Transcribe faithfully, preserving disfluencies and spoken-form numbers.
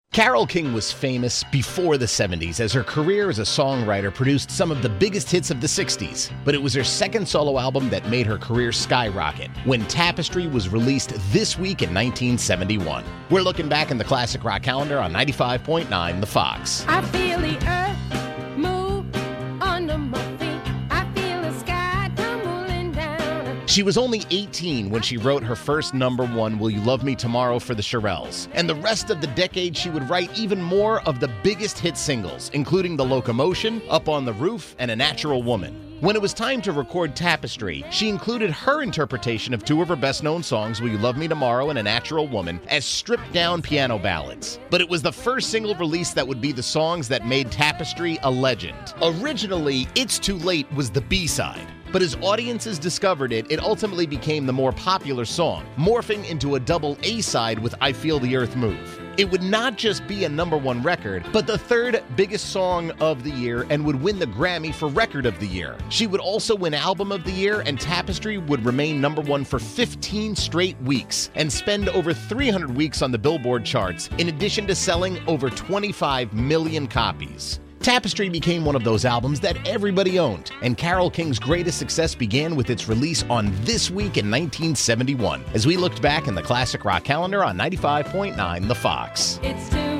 Carole King was famous before the seventies as her career as a songwriter produced some of the biggest hits of the sixties. But it was her second solo album that made her career skyrocket, when Tapestry was released this week in nineteen seventy-one. We're looking back in the classic rock calendar on ninety-five point nine The Fox. I feel the earth move under my feet. I feel the sky tumbling down. She was only eighteen when she wrote her first number one, Will You Love Me Tomorrow, for the Shirelles. And the rest of the decade, she would write even more of the biggest hit singles, including The Locomotion, Up on the Roof, and A Natural Woman. When it was time to record Tapestry, she included her interpretation of two of her best-known songs, Will You Love Me Tomorrow and A Natural Woman, as stripped-down piano ballads. But it was the first single release that would be the songs that made Tapestry a legend. Originally, It's Too Late was the B-side. But as audiences discovered it, it ultimately became the more popular song, morphing into a double A-side with I Feel the Earth Move. It would not just be a number one record, but the third biggest song of the year and would win the Grammy for Record of the Year. She would also win Album of the Year, and Tapestry would remain number one for fifteen straight weeks and spend over three hundred weeks on the Billboard charts, in addition to selling over twenty-five million copies. Tapestry became one of those albums that everybody owned, and Carole King's greatest success began with its release on This Week in nineteen seventy-one, as we looked back in the classic rock calendar on ninety-five point nine The Fox. It's too